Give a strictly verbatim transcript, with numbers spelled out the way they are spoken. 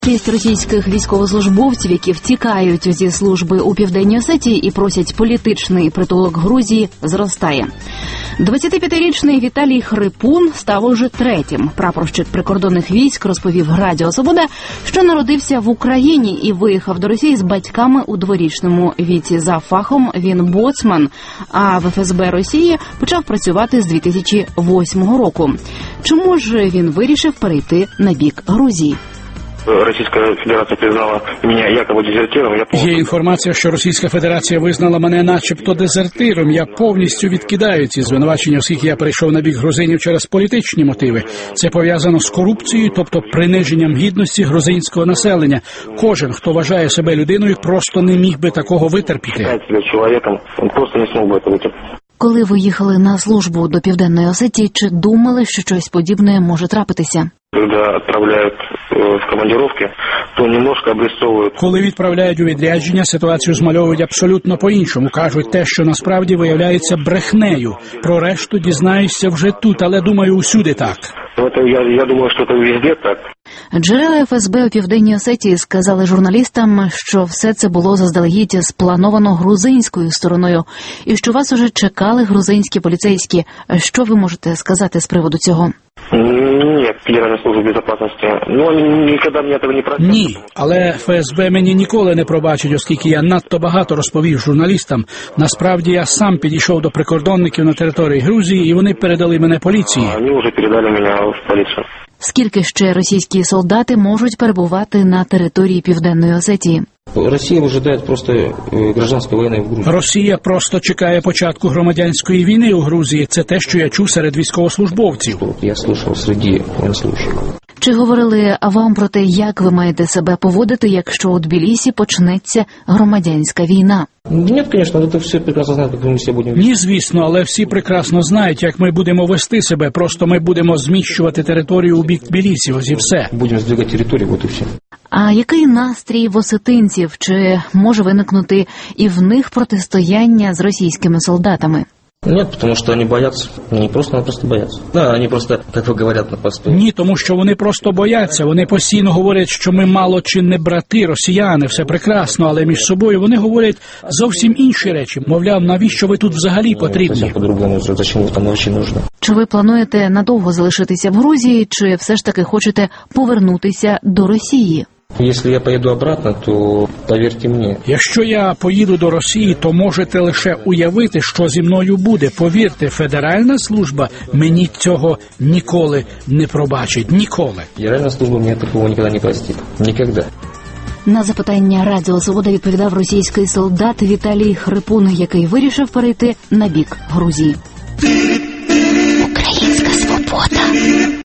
Кількість російських військовослужбовців, які втікають зі служби у Південній Осетії і просять політичний притулок Грузії, зростає. двадцятип'ятирічний Віталій Хрипун став уже третім. Прапорщик прикордонних військ розповів Радіо Свобода, що народився в Україні і виїхав до Росії з батьками у дворічному віці. За фахом він боцман, а в еф ес бе Росії почав працювати з дві тисячі восьмого року. Чому ж він вирішив перейти на бік Грузії? Російська Федерація признала мене якобы дезертиром. Є інформація, що Російська Федерація визнала мене начебто дезертиром. Я повністю відкидаю ці звинувачення, оскільки я перейшов на бік грузинів через політичні мотиви. Це пов'язано з корупцією, тобто приниженням гідності грузинського населення. Кожен, хто вважає себе людиною, просто не міг би такого витерпіти. Чоловіком, він просто не змог би це витерпіти. Коли ви їхали на службу до Південної Осетії, чи думали, що щось подібне може трапитися? Коли відправляють в командировки, то немножко обрисовують. Коли відправляють у відрядження, ситуацію змальовують абсолютно по-іншому. Кажуть те, що насправді виявляється брехнею. Про решту дізнаєшся вже тут, але думаю, усюди так. Это, я, я думаю, що це везде так. Джерела еф ес бе у Південній Осетії сказали журналістам, що все це було заздалегідь сплановано грузинською стороною, і що вас уже чекали грузинські поліцейські. Що ви можете сказати з приводу цього? Ні, Федеральна служба безпеки. Ну, вони ніколи мені цього не просили. Ні, але еф ес бе мені ніколи не пробачить, оскільки я надто багато розповів журналістам. Насправді я сам підійшов до прикордонників на території Грузії, і вони передали мене поліції. Вони вже передали мене в поліцію. Скільки ще російські солдати можуть перебувати на території Південної Осетії? Росія ожидає просто громадянської війни в Грузії. Росія просто чекає початку громадянської війни у Грузії. Це те, що я чув серед військовослужбовців. Я слухав серед воєннослужащих. Чи говорили вам про те, як ви маєте себе поводити, якщо у Тбілісі почнеться громадянська війна? Ні, звісно, це все прекрасно знають, як ми себе будемо вести. Ні, звісно, але всі прекрасно знають, як ми будемо вести себе. Просто ми будемо зміщувати територію у бік Тбілісі, ось і все. Будемо здвигати територію, от і все. А який настрій в осетинців? Чи може виникнути і в них протистояння з російськими солдатами? Нет, потому что они боятся. Они просто, они просто боятся. Да, они просто, как вы говорят, на поспіль. Ні, тому що вони просто бояться. Вони постійно говорять, що ми мало чи не брати, росіяни, все прекрасно, але між собою вони говорять зовсім інші речі. Мовляв, навіщо ви тут взагалі потрібні? Зовсім по-другому, зачем ви там взагалі нужно. Чи ви плануєте надовго залишитися в Грузії, чи все ж таки хочете повернутися до Росії? Якщо я поїду обратно, то повірте мені. Якщо я поїду до Росії, то можете лише уявити, що зі мною буде. Повірте, Федеральна служба мені цього ніколи не пробачить. Ніколи. Федеральна служба мені такого ніколи не простить. Ніколи. На запитання Радіо Свобода відповідав російський солдат Віталій Хрипун, який вирішив перейти на бік Грузії.